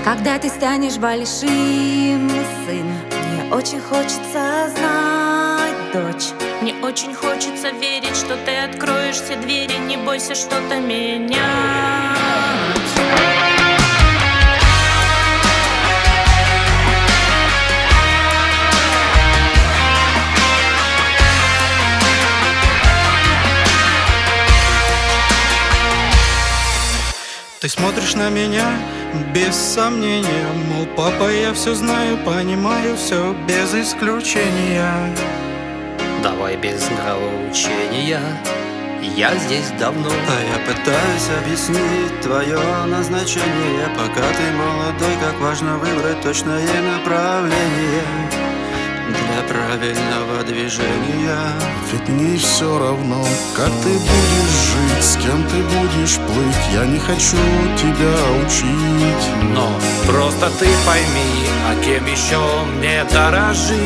Когда ты станешь большим, сын, мне очень хочется знать, дочь. Мне очень хочется верить, что ты откроешь все двери. Не бойся что-то менять. Ты смотришь на меня без сомнения, мол, папа, я все знаю, понимаю все без исключения. Давай без нравоучения, я здесь давно. А я пытаюсь объяснить твое назначение. Пока ты молодой, как важно выбрать точное направление для правильного движения. Ведь мне все равно, как ты будешь жить, с кем ты будешь плыть. Я не хочу тебя учить. Но просто ты пойми, а кем еще мне дорожить?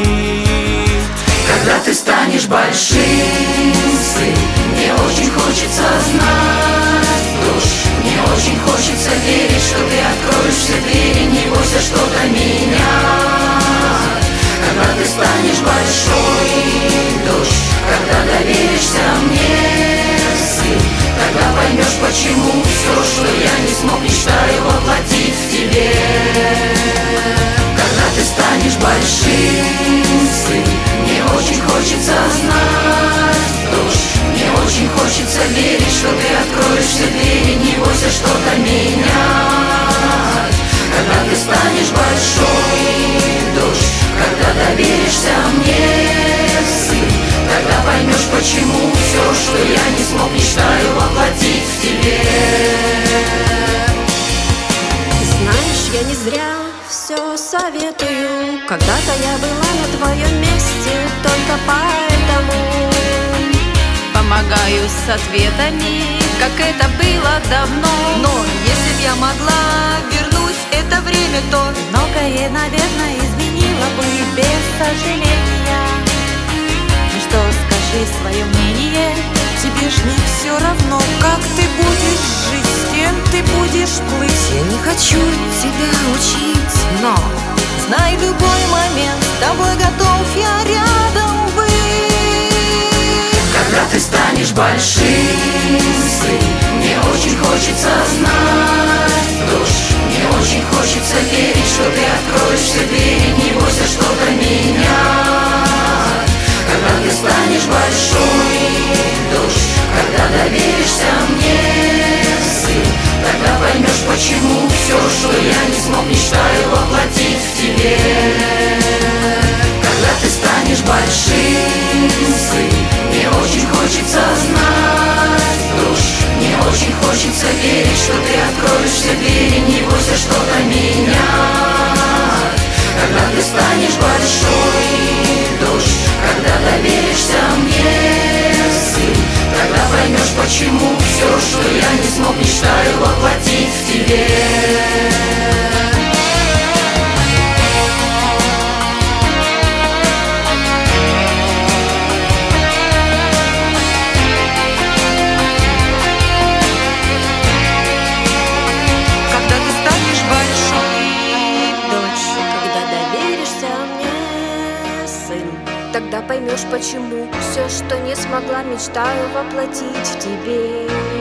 Когда ты станешь большим, сын, мне очень хочется знать, дочь. Мне очень хочется верить, что ты откроешь все двери. Не бойся что-то менять. Когда ты станешь большой, дочь, когда доверишься мне, сын, тогда поймешь, почему все, что я не смог, мечтаю воплотить в тебе. Когда ты станешь большим, сын, мне очень хочется знать, дочь. Мне очень хочется верить, что ты откроешь все двери. Не бойся что-то менять. Когда ты станешь большой, дочь, когда доверишься мне, сын, тогда поймешь, почему все, что я не смог, мечтаю воплотить в тебе. Знаешь, я не зря все советую. Когда-то я была на твоем месте, только поэтому помогаю с ответами, как это было давно. Но если б я могла вернуть это время, то многое, наверное, изменила бы без сожаления. Ну что, скажи свое мнение. тебе ж не все равно, как ты будешь жить, с кем ты будешь плыть. Я не хочу тебя учить, но знай, в любой момент с тобой готов я рядом быть. Когда ты станешь большим, сын, мне очень хочется знать, дочь. Мне очень хочется верить, что ты откроешь все двери. Не бойся что-то менять. Когда ты станешь большой, дочь, когда доверишься мне, сын, тогда поймешь, почему все, что я не смог, мечтаю воплотить в тебе. Когда ты станешь большим, сын, мне очень хочется знать, дочь. Мне очень хочется верить, что ты откроешь все двери. Не бойся что-то менять. Когда ты станешь большой, дочь, когда доверишься мне, сын, тогда поймешь, почему все, что я не смог, мечтаю воплотить в тебе. Тогда поймешь, почему все, что не смогла, мечтаю воплотить в тебе.